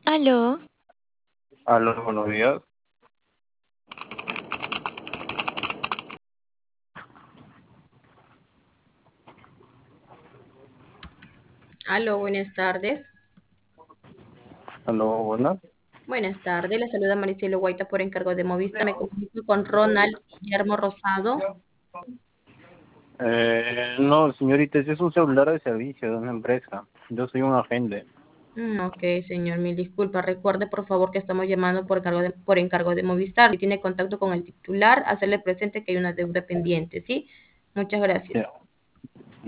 Aló, Aló, buenos días. Aló, buenas tardes. Aló, buenas. Buenas tardes, le saluda Maricelo Guaita por encargo de Movista. Me comunico con Ronald Guillermo Rosado. No, señorita, ese es un celular de servicio de una empresa. Yo soy un agente. Ok, señor, mil disculpas. Recuerde, por favor, que estamos llamando por encargo de Movistar. Si tiene contacto con el titular, hacerle presente que hay una deuda pendiente, ¿sí? Muchas Ya. gracias.